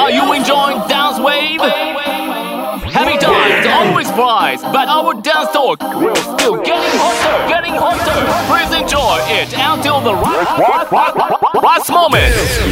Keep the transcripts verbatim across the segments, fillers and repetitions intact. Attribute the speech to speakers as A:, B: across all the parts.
A: Are you enjoying Dance Wave? Happy times always flies, but our dance talk will still getting hotter, getting hotter. Please enjoy it until the last moment.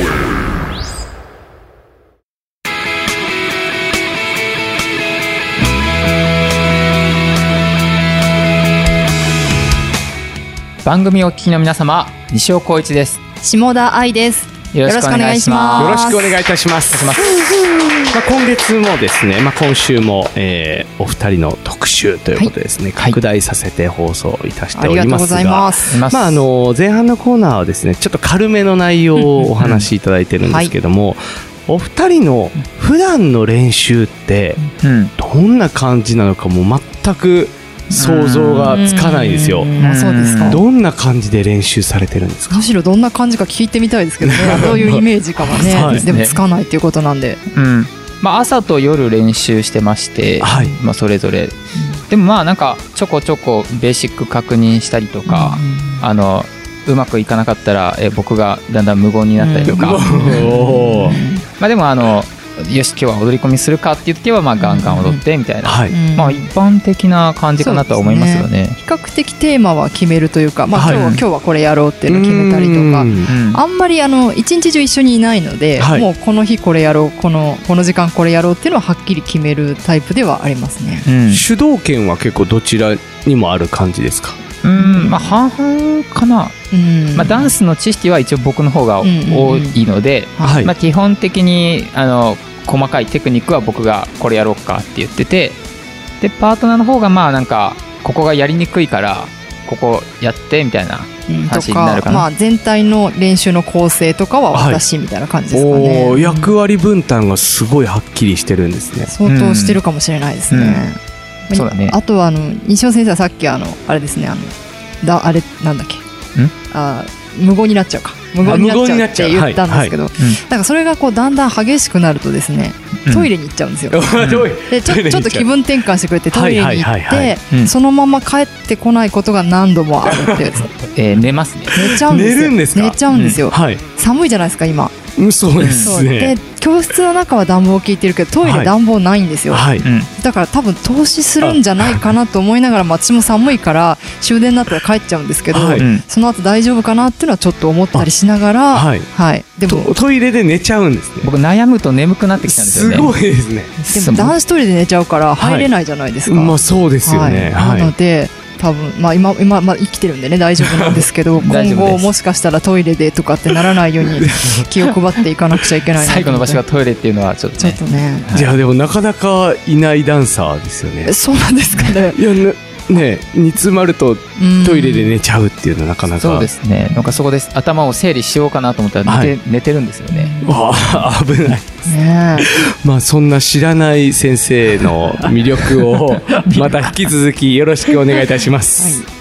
B: 番組をお聞きの皆様、西尾光一です。
C: 下田愛です。よろしくお願いします。
D: よろしくお願いいたします。まあ、今月もですね、まあ、今週も、えー、お二人の特集ということでですね、はい、拡大させて放送いたしておりますが、ありがとうございます。まあ、あの前半のコーナーはですね、ちょっと軽めの内容をお話しいただいてるんですけども、はい、お二人の普段の練習ってどんな感じなのかも全く想像がつかないですよ。
C: あ、そうですか。
D: どんな感じで練習されてるんですか？
C: むしろどんな感じか聞いてみたいですけどね。どういうイメージかはね、で, ねでもつかないっていうことなんで、
B: うん、まあ、朝と夜練習してまして、はい、まあ、それぞれ、うん、でもまあなんかちょこちょこベーシック確認したりとか、うん、あのうまくいかなかったらえ僕がだんだん無言になったりとか、うん、まあでもあのよし今日は踊り込みするかっていう時はまあガンガン踊ってみたいな、はい、まあ、一般的な感じかなとは思いますよね。
C: 比較的テーマは決めるというか、まあ、今日は、はい、今日はこれやろうっていうのを決めたりとか、あんまりあの一日中一緒にいないので、はい、もうこの日これやろう、この、この時間これやろうっていうのははっきり決めるタイプではありますね、
D: うん、主導権は結構どちらにもある感じですか？
B: うん、まあ、半々かな、うん、まあ、ダンスの知識は一応僕の方が多いので、うんうんうん、まあ、基本的にあの細かいテクニックは僕がこれやろうかって言ってて、でパートナーの方がまあなんかここがやりにくいからここやってみたいな話になるかな、うん、とか、
C: まあ、全体の練習の構成とかは私みたいな感じですかね、
D: はい、お役割分担がすごいはっきりしてるんですね。
C: 相当してるかもしれないですね、うんうん、そうだね。あとはあの西尾先生はさっきあのあれですね、あのだあれなんだっけ、んあ無言になっちゃうか無言になっちゃうって言ったんですけど、はいはい、なんかそれがこうだんだん激しくなるとですね、トイレに行っちゃうんですよ、うん、でち ょ, ちょっと気分転換してくれてトイレに行ってそのまま帰ってこないことが何度もあるってやつ、
B: えー、寝ますね。
C: 寝ちゃうんですよ。
D: 寝るんですか？
C: 寝ちゃうんですよ、
D: うん、はい、
C: 寒いじゃないですか今。
D: うん、そうですね。
C: で教室の中は暖房効いてるけどトイレ暖房ないんですよ、はい、だから多分投資するんじゃないかなと思いながら、私も寒いから終電になったら帰っちゃうんですけど、はい、その後大丈夫かなっていうのはちょっと思ったりしながら、はいはい、でも
D: ト, トイレで寝ちゃうんですね。
B: 僕悩むと眠くなってきたんですよね。
D: すごいですね。
C: でも男子トイレで寝ちゃうから入れないじゃないですか、はい、
D: まあ、そうですよね、
C: はい、なので多分、まあ、今, 今、まあ、生きてるんでね大丈夫なんですけど今後もしかしたらトイレでとかってならないように気を配っていかなくちゃいけないな。
B: 最後の場所がトイレっていうのはちょっとね、ちょっとね、
D: はい、いやでもなかなかいないダンサーですよね。
C: そうなんですかね。
D: いやねね、煮詰まるとトイレで寝ちゃうっていうのはなかなか。
B: そうですね。なんかそこで頭を整理しようかなと思ったら寝て、はい、寝てるんですよね。
D: ああ危ないね。まあそんな知らない先生の魅力をまた引き続きよろしくお願いいたします、はい。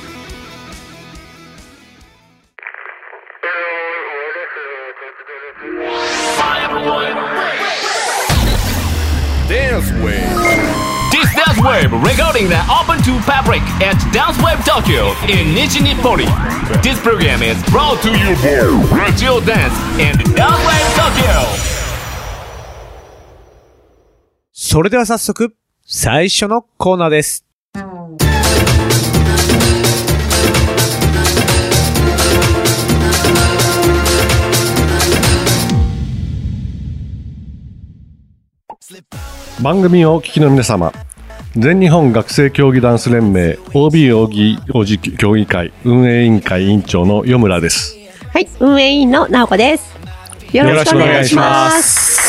A: Wave regarding the Open to Fabric at Dance Wave Tokyo in Nichi-Nippori. This program is brought to you by Radio Dance and Dance Wave Tokyo.
D: それでは早速最初のコーナーです。
E: 番組をお聞きの皆様、全日本学生競技ダンス連盟 オービー 奥義王子競技会運営委員会委員長の余村です。
F: はい、運営委員の直子です。よろしくお願いします。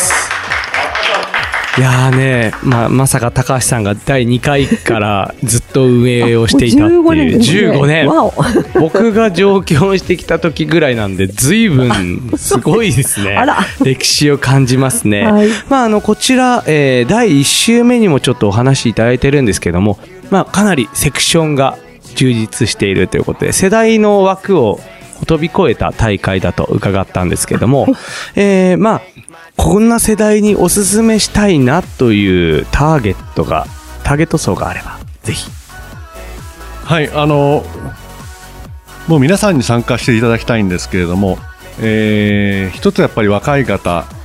D: いやーね、まあ、まさか高橋さんがだいにかいからずっと運営をしていたっていうじゅうごねん、僕が上京してきた時ぐらいなんで随分すごいですね。歴史を感じますね、はい。まあ、あのこちら、えー、だいいち週目にもちょっとお話しいただいてるんですけども、まあ、かなりセクションが充実しているということで世代の枠を飛び越えた大会だと伺ったんですけども、えー、まあこんな世代におすすめしたいなというターゲットがターゲット層があればぜひ。
E: はい、あのもう皆さんに参加していただきたいんですけれども、えー、一つやっぱり若い方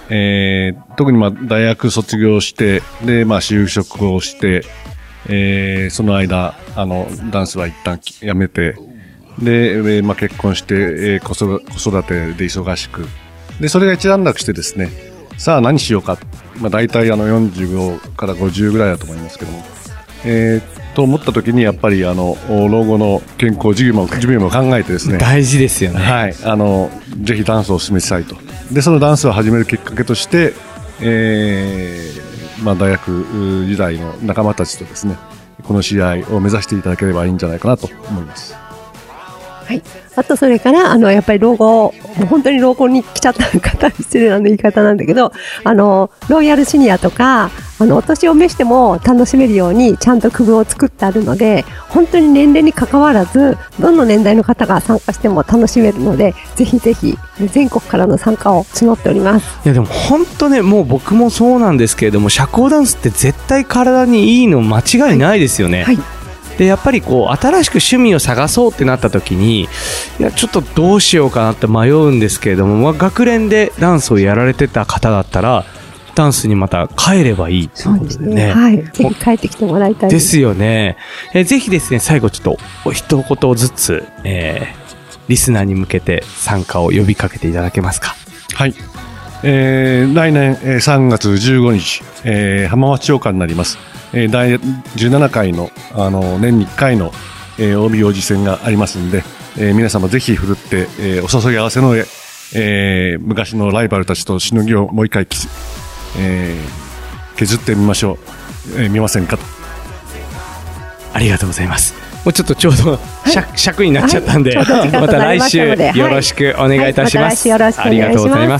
E: えー、特にまあ大学卒業して、で、まあ就職をして、えー、その間、あの、ダンスは一旦やめて、で、えー、まあ結婚して、えー、子育子育てで忙しく、で、それが一段落してですね、さあ何しようか、まあ大体あのよんじゅうごからごじゅうぐらいだと思いますけども、えー、と思った時にやっぱりあの老後の健康事業も事業も考えてですね、
D: 大事ですよね。
E: はい、あのぜひダンスを進めたいと。でそのダンスを始めるきっかけとして、えー、まあ大学時代の仲間たちとですね、この試合を目指していただければいいんじゃないかなと思います。
F: はい、あとそれからあのやっぱり老後、もう本当に老後に来ちゃった方、失礼な言い方なんだけど、あのロイヤルシニアとかあのお年を召しても楽しめるようにちゃんと区分を作ってあるので、本当に年齢に関わらずどの年代の方が参加しても楽しめるので、ぜひぜひ全国からの参加を募っております。
D: いやでも本当ね、もう僕もそうなんですけれども、社交ダンスって絶対体にいいの間違いないですよね。
F: はいはい。
D: でやっぱりこう新しく趣味を探そうってなった時に、いやちょっとどうしようかなって迷うんですけれども、まあ、学連でダンスをやられてた方だったらダンスにまた帰ればいいっていうことでね。
F: はい、ぜひ帰ってきてもらいたいです。
D: ですよね。えー、ぜひですね、最後ちょっとお一言ずつ、えー、リスナーに向けて参加を呼びかけていただけますか。
E: はい、えー、来年、えー、さんがつじゅうごにち、えー、浜松町館になります。えー、だいじゅうななかいの、あの年にいっかいの、えー、オービーオージー 戦がありますので、えー、皆様ぜひ振るって、えー、お注ぎ合わせの上、えー、昔のライバルたちとしのぎをもう一回、えー、削ってみましょう、えー、見ませんかと。
D: ありがとうございます。もうちょっとちょうど、はい、尺になっちゃったんで、はい、また来週よろしくお願いいたします。
F: はいはい、また来週よろしくお願いします。
D: ありがとうございます。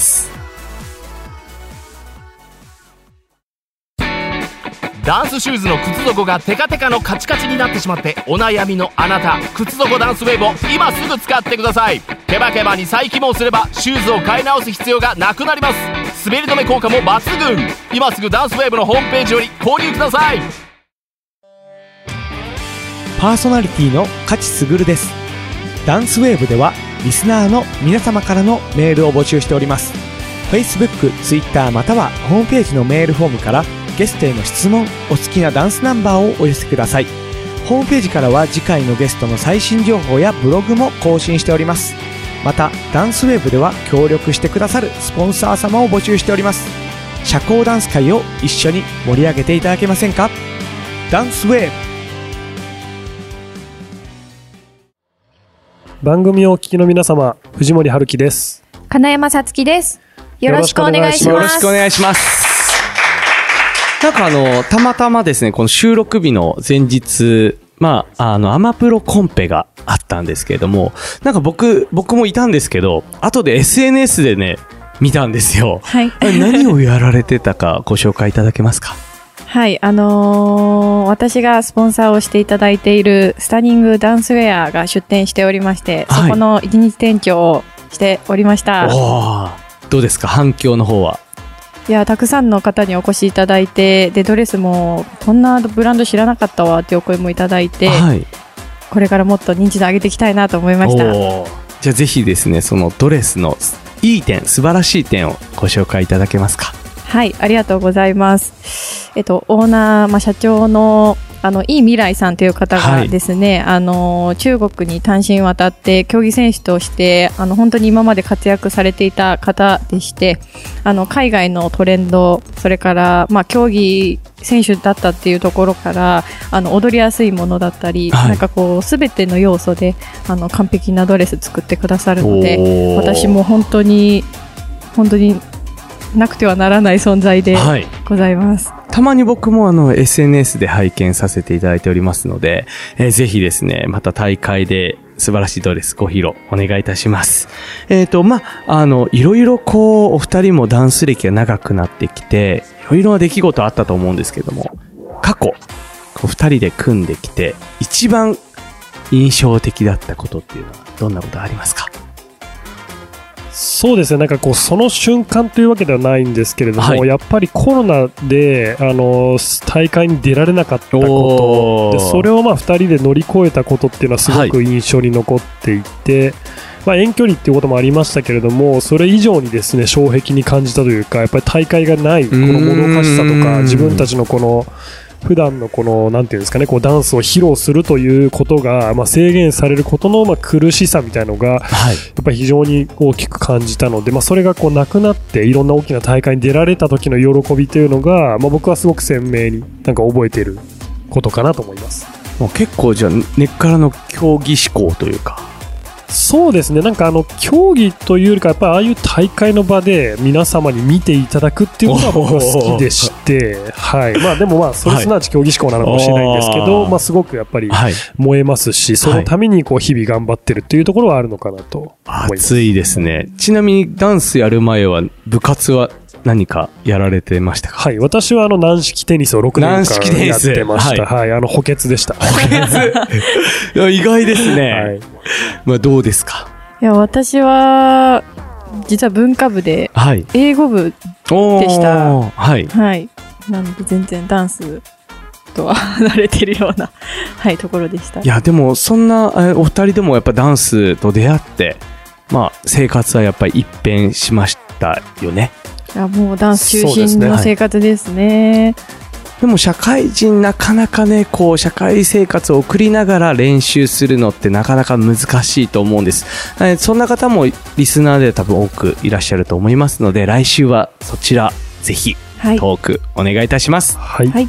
A: ダンスシューズの靴底がテカテカのカチカチになってしまってお悩みのあなた、靴底ダンスウェーブを今すぐ使ってください。ケバケバに再起毛すればシューズを買い直す必要がなくなります。滑り止め効果も抜群。今すぐダンスウェーブのホームページより購入ください。
G: パーソナリティの勝ち優です。ダンスウェーブではリスナーの皆様からのメールを募集しております。 Facebook、Twitter またはホームページのメールフォームからゲストへの質問、お好きなダンスナンバーをお寄せください。ホームページからは次回のゲストの最新情報やブログも更新しております。またダンスウェーブでは協力してくださるスポンサー様を募集しております。社交ダンス界を一緒に盛り上げていただけませんか。ダンスウェーブ。
H: 番組をお聞きの皆様、藤森春樹です。
I: 金山さつきです。よろしくお願いします。
D: よろしくお願いします。なんかあのたまたまですね、この収録日の前日、まああのアマプロコンペがあったんですけれども、なんか僕僕もいたんですけど、後で エスエヌエス でね見たんですよ。
I: はい。
D: 何をやられてたかご紹介いただけますか。
I: はい、あのー、私がスポンサーをしていただいているスタニングダンスウェアが出店しておりまして、はい、そこの一日店長をしておりました。
D: おー、どうですか反響の方は。
I: いや、たくさんの方にお越しいただいて、でドレスもこんなブランド知らなかったわっていうお声もいただいて、はい、これからもっと認知度上げていきたいなと思いました。
D: おー、じゃあぜひですね、そのドレスのいい点、素晴らしい点をご紹介いただけますか。
I: はい、ありがとうございます。えっと、オーナー、まあ、社長のあのいい未来さんという方がですね、はい、あの中国に単身渡って競技選手としてあの本当に今まで活躍されていた方でして、あの海外のトレンド、それから、まあ、競技選手だったっていうところからあの踊りやすいものだったり、はい、なんかこう全ての要素であの完璧なドレス作ってくださるので、私も本当に本当になくてはならない存在でございます。
D: はい、たまに僕もあの エスエヌエス で拝見させていただいておりますので、えー、ぜひですね、また大会で素晴らしいドレスご披露お願いいたします。えっと、まあ、あの、いろいろこう、お二人もダンス歴が長くなってきて、いろいろな出来事あったと思うんですけども、過去、こう二人で組んできて、一番印象的だったことっていうのはどんなことありますか？
H: そうですね、なんかこうその瞬間というわけではないんですけれども、はい、やっぱりコロナであの大会に出られなかったことで、それをまあふたりで乗り越えたことっていうのはすごく印象に残っていて、はい、 まあ、遠距離っていうこともありましたけれども、それ以上にですね障壁に感じたというか、やっぱり大会がないこのもどかしさとか、自分たちのこの普段のこのなんていうんですかね、こうダンスを披露するということが、まあ、制限されることのまあ苦しさみたいなのが、やっぱり非常に大きく感じたので、まあ、それがこうなくなっていろんな大きな大会に出られた時の喜びというのが、まあ、僕はすごく鮮明になんか覚えていることかなと思います。
D: もう結構じゃあ根っからの競技志向というか。
H: そうですね、なんかあの競技というよりかやっぱりああいう大会の場で皆様に見ていただくっていうことが僕は好きでして、はい、まあでもまあそれすなわち競技志向なのかもしれないんですけど、はい、まあすごくやっぱり燃えますし、はい、そのためにこう日々頑張ってるっていうところはあるのかなと思います。
D: 熱いですね。ちなみにダンスやる前は部活は何かやられてましたか？
H: はい、私はあの軟式テニスをろくねんかんやってました。はい、はい、あの補欠でした。補
D: 欠意外ですね。はい、まあどうですか？
I: いや、私は実は文化部で英語部でした。
D: はい、
I: はい、なので全然ダンスとは離れてるような、はい、ところでした。
D: いやでもそんなお二人でもやっぱダンスと出会って、まあ生活はやっぱり一変しましたよね。
I: いやもうダンス中心の生活ですね。
D: でも社会人なかなかね、こう社会生活を送りながら練習するのってなかなか難しいと思うんです。そんな方もリスナーで多分多くいらっしゃると思いますので、来週はそちらぜひトークお願いいたします。
H: はい、
I: はい、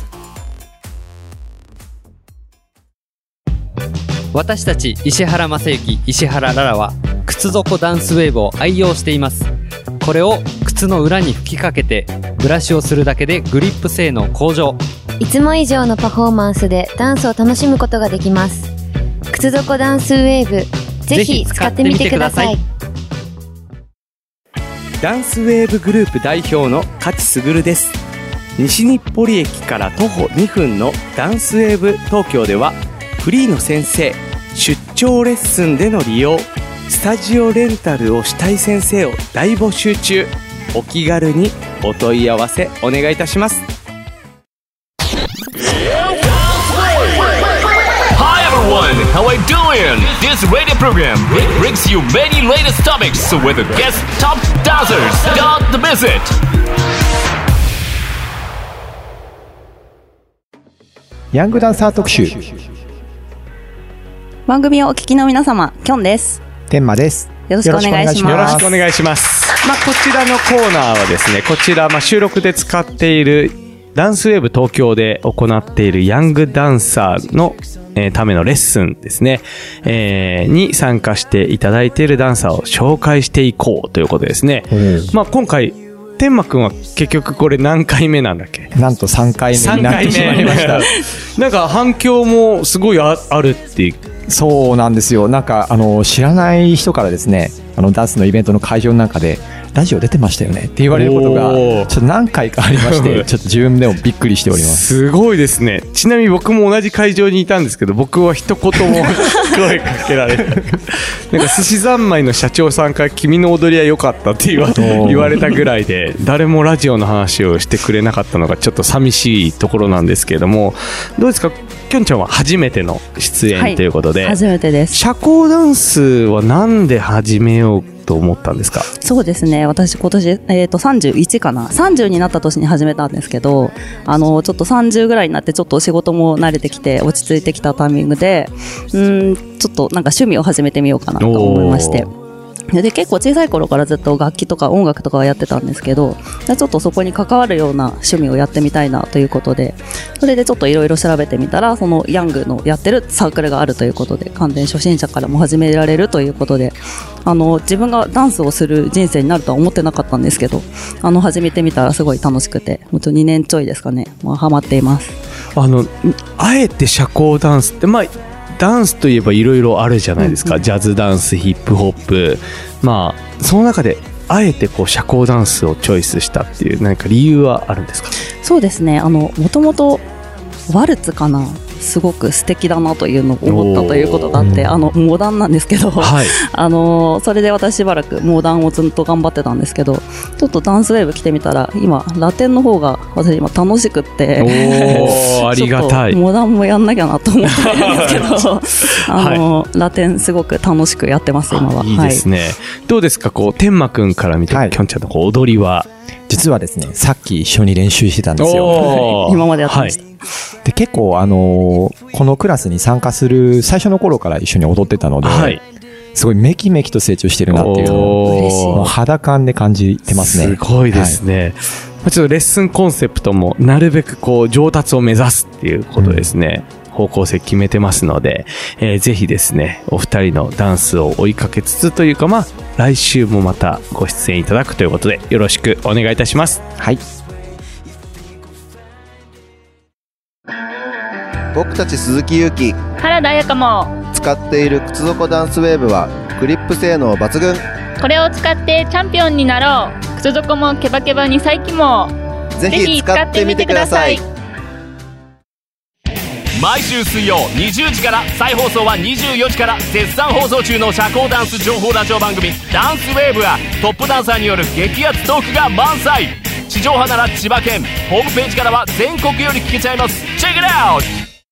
J: 私たち石原正幸、石原ララは靴底ダンスウェーブを愛用しています。これを靴の裏に吹きかけてブラシをするだけでグリップ性能向上。
K: いつも以上のパフォーマンスでダンスを楽しむことができます。靴底ダンスウェーブ、ぜひ使ってみてください。
G: ダンスウェーブグループ代表の勝卓です。西日暮里駅から徒歩にふんのダンスウェーブ東京では、フリーの先生、出張レッスンでの利用、スタジオレンタルをしたい先生を大募集中。お気軽にお問い合わせお願いいたします。
A: Hi everyone, how are you doing? This radio program brings you many latest topics with the guest top dancers. Don't miss it.
L: ヤングダンサー特集。
M: 番組をお聞きの皆様、きょんです。
L: 天馬です。
M: よろしくお願いします。
D: よろしくお願いします。まあ、こちらのコーナーはですね、こちら、まあ、収録で使っているダンスウェーブ東京で行っているヤングダンサーの、えー、ためのレッスンですね、えー、に参加していただいているダンサーを紹介していこうということですね。まあ、今回天馬くんは結局これ何回目なんだっけ？
L: なんとさんかいめになってしまいました。
D: なんか反響もすごい あ, あるっていう。
L: そうなんですよ。なんかあの知らない人からですね、あのダンスのイベントの会場の中でラジオ出てましたよねって言われることがちょっと何回かありまして、ちょっと自分でもびっくりしております。
D: すごいですね。ちなみに僕も同じ会場にいたんですけど、僕は一言も声かけられない。なんか寿司三昧の社長さんから君の踊りは良かったって言わ, 言われたぐらいで、誰もラジオの話をしてくれなかったのがちょっと寂しいところなんですけれども、どうですか、きょんちゃんは初めての出演ということで、
M: はい、初めてです。
D: 社交ダンスはなんで始めようと思ったんですか？
M: そうですね、私今年、えー、とさんじゅういちかな、さんじゅうになった年に始めたんですけど、あのちょっとさんじゅうぐらいになってちょっと仕事も慣れてきて落ち着いてきたタイミングで、うんちょっとなんか趣味を始めてみようかなと思いまして、で結構小さい頃からずっと楽器とか音楽とかはやってたんですけど、ちょっとそこに関わるような趣味をやってみたいなということで、それでちょっといろいろ調べてみたら、そのヤングのやってるサークルがあるということで、完全初心者からも始められるということで、あの自分がダンスをする人生になるとは思ってなかったんですけど、あの始めてみたらすごい楽しくて、本当にねんちょいですかね、まあ、ハマっています。
D: あのあえて社交ダンスって、まあダンスといえばいろいろあるじゃないですか、うんうん、ジャズダンス、ヒップホップ、まあその中であえてこう社交ダンスをチョイスしたっていう何か理由はあるんですか？
M: そうですね、あのもともとワルツかなすごく素敵だなというのを思ったということがあって、あのモダンなんですけど、はい、あのそれで私しばらくモダンをずっと頑張ってたんですけど、ちょっとダンスウェーブ来てみたら今ラテンの方が私今楽しくって
D: おありがたい。
M: モダンもやんなきゃなと思ってるんですけどあの、はい、ラテンすごく楽しくやってます今は。
D: いいですね、はい、どうですかこう天馬くんから見て、はい、きょんちゃんのこう踊りは。
L: 実はですねさっき一緒に練習してたんですよ。
M: 今までやってました、はい、
L: で結構あのー、このクラスに参加する最初の頃から一緒に踊ってたので、はい、すごいメキメキと成長してるなっていうのをもう肌感で感じてますね。
D: すごいですね、はい、ちょっとレッスンコンセプトもなるべくこう上達を目指すっていうことですね、うん、方向性決めてますので、えー、ぜひですねお二人のダンスを追いかけつつというか、まあ来週もまたご出演いただくということでよろしくお願いいたします。
L: はい。
N: 僕たち鈴木優希、
O: 原田彩香も
N: 使っている靴底ダンスウェーブはグリップ性能抜群。
O: これを使ってチャンピオンになろう。靴底もケバケバに再起も
N: ぜひ使ってみてください。
A: 毎週水曜にじゅうじから再放送はにじゅうよじから絶賛放送中の社交ダンス情報ラジオ番組ダンスウェーブはトップダンサーによる激アツトークが満載。地上波なら千葉県、ホームページからは全国より聞けちゃいます。チェックイットアウト。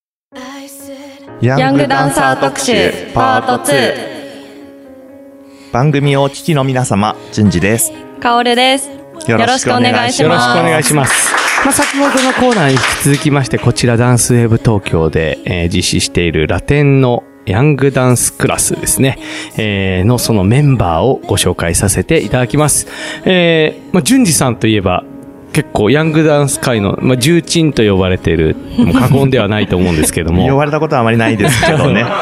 P: ヤングダンサー特集パートツー。
Q: 番組をお聞きの皆様、順次です。
I: かおるです。よろしくお願いします。
D: よろしくお願いします。まあ、先ほどのコーナーに引き続きまして、こちらダンスウェーブ東京で、えー、実施しているラテンのヤングダンスクラスですね、えー、のそのメンバーをご紹介させていただきます。えー、まあ、順次さんといえば、結構ヤングダンス界の、まあ、重鎮と呼ばれている、も過言ではないと思うんですけども。
Q: 呼ばれたことはあまりないですけどね。はい。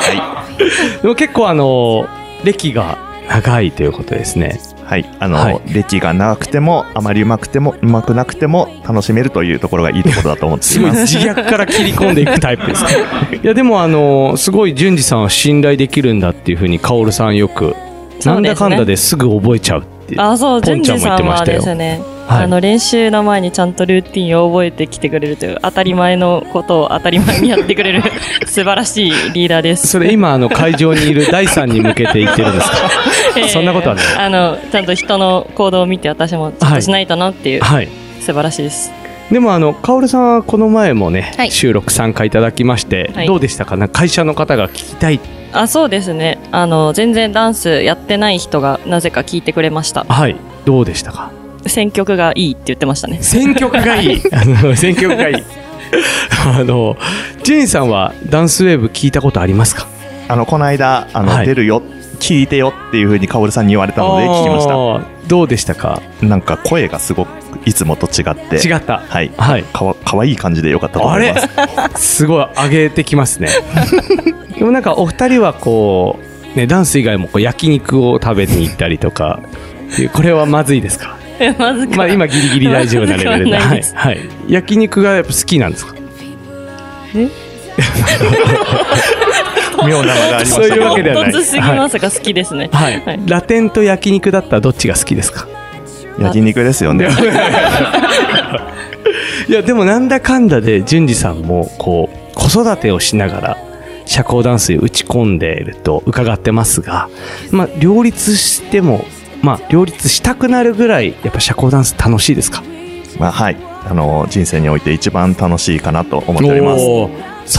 D: でも結構あの、歴が長いということですね。
Q: はい、あの、はい、歴が長くてもあまり上手くても上手くなくても楽しめるというところがいいところだと思っています。
D: すごい自虐から切り込んでいくタイプですね。いやでもあのすごい順次さんは信頼できるんだっていうふうにカオルさんよく、なんだかんだですぐ覚えちゃうっていう。
I: あ、そう、順次さんはですね、はい、あの練習の前にちゃんとルーティンを覚えてきてくれるという当たり前のことを当たり前にやってくれる素晴らしいリーダーです。
D: それ今あの会場にいるだいさんに向けて言ってるんですか？えー、そんなことはない。
I: あのちゃんと人の行動を見て私もちょっとしないとなっていう、はい、素晴らしいです。
D: でもあのカオルさんはこの前もね、はい、収録参加いただきまして、はい、どうでしたか？な会社の方が聞きたい。
I: あ、そうですね、あの全然ダンスやってない人がなぜか聞いてくれました。
D: はい、どうでしたか？
I: 選曲がいいって言ってましたね。
D: 選曲がいいあの選曲がいいあのジェインさんはダンスウェーブ聞いたことありますか？
Q: あのこの間あの、はい、出るよ聞いてよっていう風にカオルさんに言われたので聞きました。
D: どうでしたか？
Q: なんか声がすごくいつもと違って
D: 違った。
Q: はい、はい、かわ、かわいい感じでよかったと思います。
D: あれすごい上げてきますねでもなんかお二人はこう、ね、ダンス以外もこう焼肉を食べに行ったりとかこれはまずいですか？
I: まずか、
D: まあ、今ギリギリ大丈夫なレベルで、はいはい、焼肉がやっぱ好きなんですか？
I: え
Q: 妙なのがありましたけど、
D: そういうわけではない。
I: 唐突すぎますが好きですね、
D: はいはい、ラテンと焼肉だったらどっちが好きですか？
Q: 焼肉ですよね
D: いやでもなんだかんだで順次さんもこう子育てをしながら社交ダンスに打ち込んでいると伺ってますが、まあ、両立してもまあ、両立したくなるぐらいやっぱ社交ダンス楽しいですか？
Q: まあ、はい、あの人生において一番楽しいかなと思っております。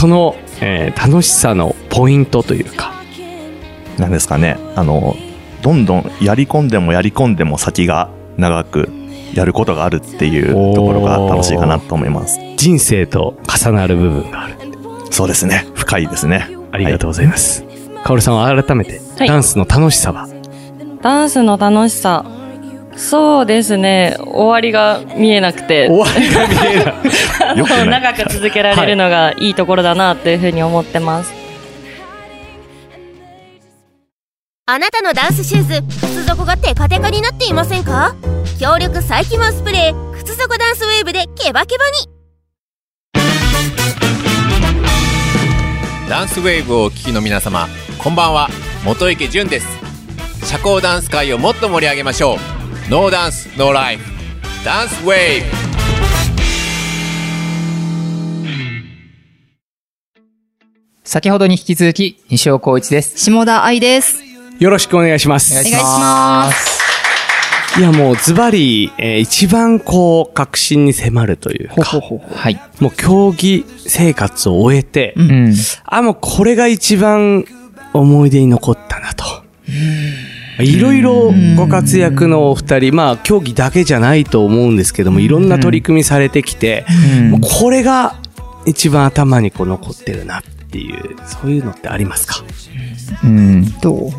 D: その、えー、楽しさのポイントというか
Q: なんですかね、あのどんどんやり込んでもやり込んでも先が長くやることがあるっていうところが楽しいかなと思います。
D: 人生と重なる部分がある。
Q: そうですね、深いですね。
D: ありがとうございます。カオルさんは改めて、はい、ダンスの楽しさは？
I: ダンスの楽しさ、そうですね、終わりが見えなくて
D: 終わりが見えない
I: 長く続けられるのがいいところだなというふうに思ってます。
R: あなたのダンスシューズ、靴底がテカテカになっていませんか？強力再起毛スプレー、靴底ダンスウェーブでケバケバに。
S: ダンスウェーブをお聞きの皆様、こんばんは、元池潤です。社交ダンス界をもっと盛り上げましょう。ノーダンスノーライフ、ダンスウェーブ。
B: 先ほどに引き続き西尾光一です。
C: 下田愛です。
D: よろしくお願いします。
C: お願いします。
D: いやもうズバリ、えー、一番こう確信に迫るというか、
B: ほほほほ、はい、
D: もう競技生活を終えて、うん、あもうこれが一番思い出に残ったなと。いろいろご活躍のお二人、まあ競技だけじゃないと思うんですけども、いろんな取り組みされてきて、もうこれが一番頭にこう残ってるなっていう、そういうのってありますか？
B: うん、どう？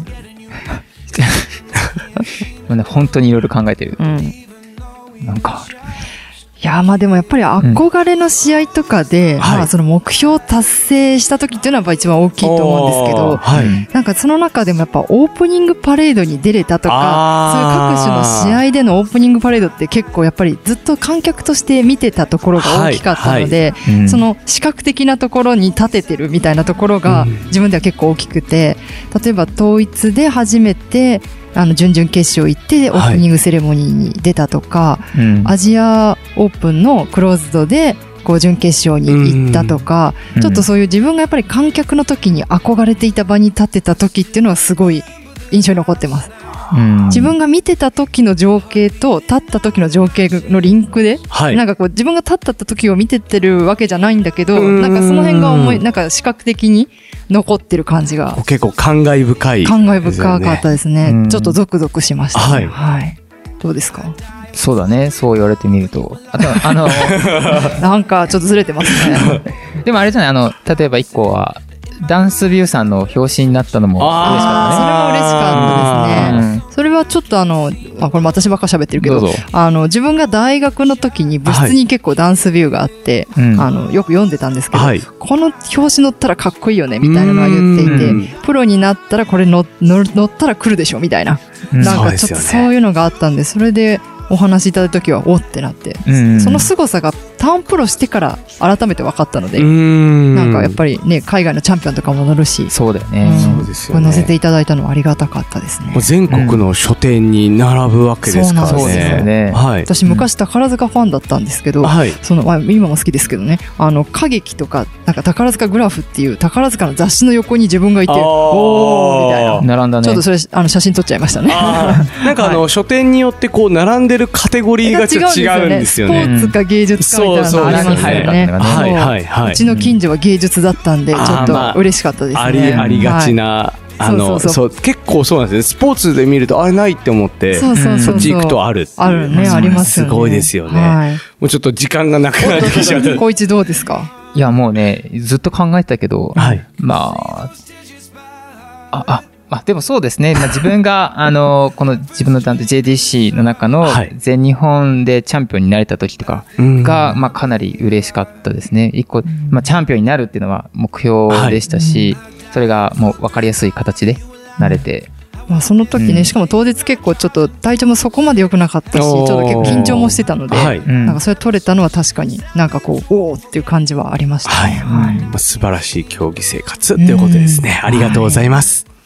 B: 本当にいろいろ考えてる。うん、なんかある。
C: いやまあでもやっぱり憧れの試合とかで、うん、まあその目標を達成した時っていうのはやっぱ一番大きいと思うんですけど、はい、なんかその中でもやっぱオープニングパレードに出れたとか、そういう各種の試合でのオープニングパレードって結構やっぱりずっと観客として見てたところが大きかったので、はいはい、その視覚的なところに立ててるみたいなところが自分では結構大きくて、例えば統一で初めてあの準々決勝行ってオープニングセレモニーに出たとか、はいうん、アジアオープンのクローズドでこう準決勝に行ったとか、ちょっとそういう自分がやっぱり観客の時に憧れていた場に立ってた時っていうのはすごい印象に残ってます。自分が見てた時の情景と立った時の情景のリンクで、はい、なんかこう自分が立った時を見ててるわけじゃないんだけど、なんかその辺が思いなんか視覚的に残ってる感じが
D: 結構感慨深い、ね、
C: 感慨深かったですね。ちょっとゾクゾクしました、ね、はい、はい、どうですか？
B: そうだね、そう言われてみると、あとあの
C: なんかちょっとずれてますね。
B: でもあれじゃない、あの例えば一個はダンスビューさんの表紙になったのも嬉しかったね。
C: それも嬉しかったですね。うん、それはちょっとあの、あ、これ私ばっか喋ってるけど、どあの自分が大学の時に部室に結構ダンスビューがあって、はい、あのよく読んでたんですけど、はい、この表紙載ったらかっこいいよねみたいなのは言っていて、プロになったらこれ乗ったら来るでしょみたいな、なんかちょっとそういうのがあったんで、それでお話しいただいた時はおってなって、うん、その凄さがターンプロしてから改めて分かったので、うんなんかやっぱりね海外のチャンピオンとかも乗るし、
B: そうだよね、
C: うん、そうですよね、乗せていただいたのはありがたかったですね。
D: 全国の書店に並ぶわけですからね。
C: そうですよね、はい、私昔宝塚ファンだったんですけど、はい、そのまあ、今も好きですけどね、あの歌劇とかなんか宝塚グラフっていう宝塚の雑誌の横に自分がいて、おーみたいな
B: 並んだね。
C: ちょっとそれあの写真撮っちゃいましたね。
D: なんかあの、はい、書店によってこう並んでるカテゴリーがちょっと違うんですよね。
C: スポーツか芸術かみたいなのありますよね。
D: はいはいはい。
C: うちの近所は芸術だったんでちょっと嬉しかったですね。
D: ありありがちな、あのそう結構そうなんですね。スポーツで見るとあれないって思ってそっち行くとあるっていう。
C: あるね、ありますよね。
D: すごいですよね。もうちょっと時間がなくなってきちゃった。
C: 小一どうですか？
B: いやもうねずっと考えてたけど、まああああでもそうですね、まあ、自分があのこの自分の団体 ジェーディーシー の中の全日本でチャンピオンになれた時とかが、まあ、かなり嬉しかったですね。一個、まあ、チャンピオンになるっていうのは目標でしたし、はい、それがもう分かりやすい形でなれて、
C: まあ、その時ね、うん、しかも当日結構ちょっと体調もそこまで良くなかったし、ちょっと結構緊張もしてたので、はい、なんかそれ取れたのは確かになんかこうおーっていう感じはありましたね。
D: はいはい、まあ、素晴らしい競技生活っていうことですね。ありがとうございます。はい、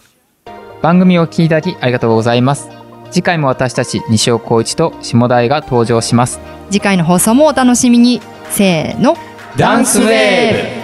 B: 番組を聞いていただきありがとうございます。次回も私たち西尾光一と下田愛が登場します。
C: 次回の放送もお楽しみに。せーの、
A: ダンスウェーブ。